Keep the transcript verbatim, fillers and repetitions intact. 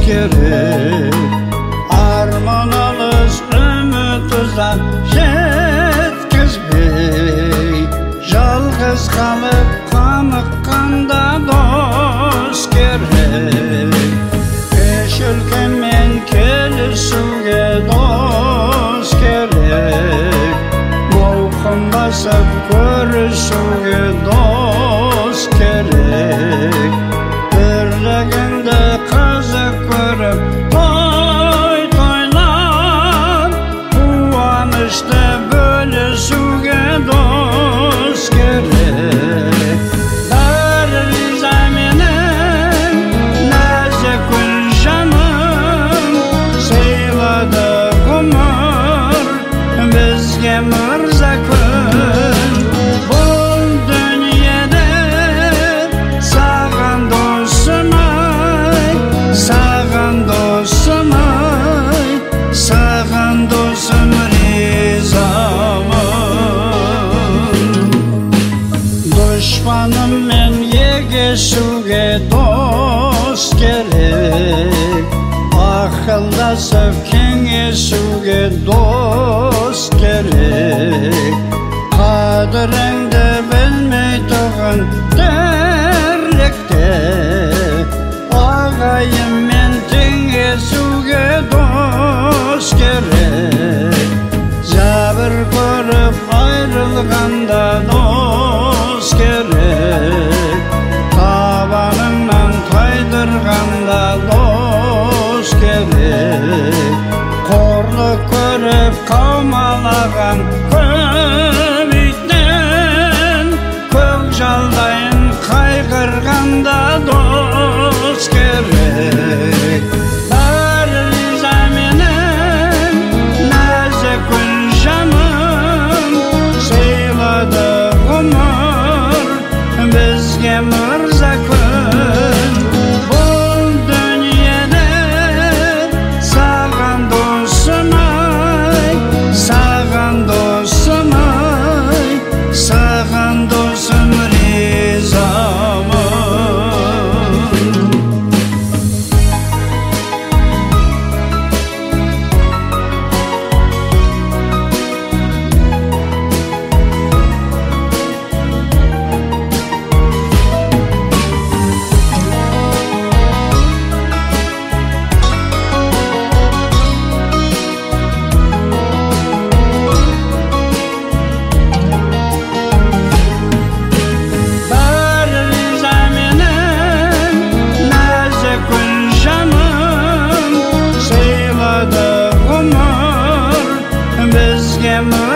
gerek. Arman alız ümit uzak yetkizbey, жалғыз қалып қамыққанда дос керек. Үш өлкемен келісуге дос керек. Мауқын басып көрісуге дос керек. Бірлігіңді қызық көріп той тойлап, қуанышты бөлісуге дос керек. Бәрі риза менің нәзік гүл жаным, сыйлады ғұмыр бізге мырза күн. Бұл дүниеде саған досым-ай, саған досым-ай, саған досым ризамын. Дұшпаныммен егесуге дос керек. Ақылдасып кеңесуге дос керек. Қадіріңді білмей тұғын тірлікте, ағайынмен теңесуге дос керек. Жәбір көріп айрылғанда дос керек. Табаныңнан тайдырғанда дос керек. Қорлық көріп қаумалаған көп иттен, көкжалдайын қайғырғанда дос керек. Бәрі риза менің нәзік гүл жаным, сыйлады ғұмыр бізге мырза күн. Бұл дүниеде саған досым-ай, саған досым-ай, саған досым ризамын. Бәрі риза менің нәзік гүл жаным, сыйлады ғұмыр бізге мырза